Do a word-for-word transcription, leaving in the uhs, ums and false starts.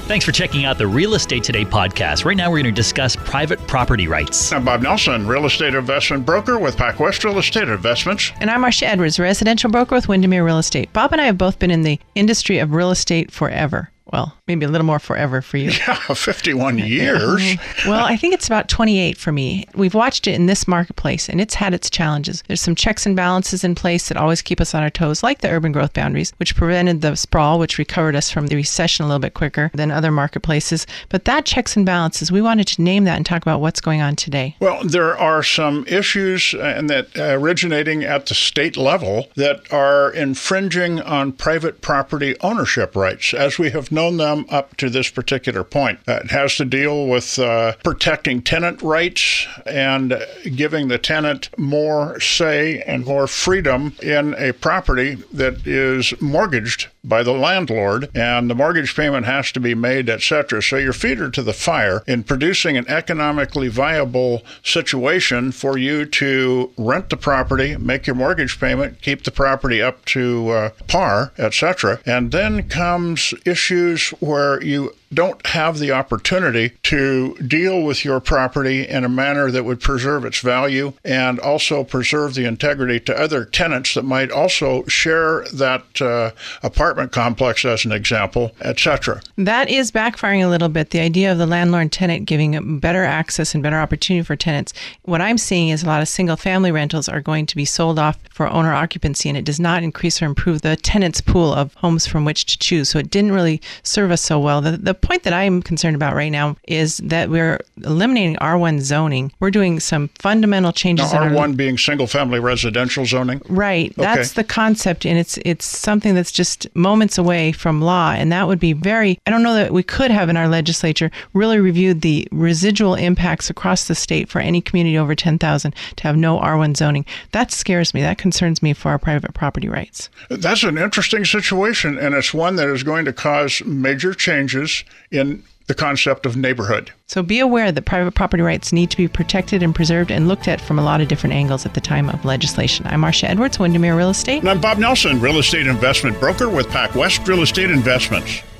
Thanks for checking out the Real Estate Today podcast. Right now, we're going to discuss private property rights. I'm Bob Nelson, real estate investment broker with PacWest Real Estate Investments. And I'm Marcia Edwards, residential broker with Windermere Real Estate. Bob and I have both been in the industry of real estate forever. Well, maybe a little more forever for you. Yeah, fifty-one years. Well, I think it's about twenty-eight for me. We've watched it in this marketplace, and it's had its challenges. There's some checks and balances in place that always keep us on our toes, like the urban growth boundaries, which prevented the sprawl, which recovered us from the recession a little bit quicker than other marketplaces. But that checks and balances, we wanted to name that and talk about what's going on today. Well, there are some issues and that uh, originating at the state level that are infringing on private property ownership rights, as we have known them up to this particular point. Uh, it has to deal with uh, protecting tenant rights and giving the tenant more say and more freedom in a property that is mortgaged by the landlord, and the mortgage payment has to be made, et cetera. So your feet are to the fire in producing an economically viable situation for you to rent the property, make your mortgage payment, keep the property up to uh, par, et cetera. And then comes issues where you don't have the opportunity to deal with your property in a manner that would preserve its value and also preserve the integrity to other tenants that might also share that uh, apartment complex, as an example, et cetera. That is backfiring a little bit, the idea of the landlord-tenant giving better access and better opportunity for tenants. What I'm seeing is a lot of single-family rentals are going to be sold off for owner occupancy, and it does not increase or improve the tenant's pool of homes from which to choose. So it didn't really serve us so well. The, the point that I'm concerned about right now is that we're eliminating R one zoning. We're doing some fundamental changes. Now, in R one our, being single-family residential zoning? Right. Okay. That's the concept, and it's it's something that's just moments away from law, and that would be very, I don't know that we could have in our legislature really reviewed the residual impacts across the state for any community over ten thousand to have no R one zoning. That scares me. That concerns me for our private property rights. That's an interesting situation, and it's one that is going to cause major changes in the concept of neighborhood. So be aware that private property rights need to be protected and preserved and looked at from a lot of different angles at the time of legislation. I'm Marcia Edwards, Windermere Real Estate. And I'm Bob Nelson, real estate investment broker with PacWest Real Estate Investments.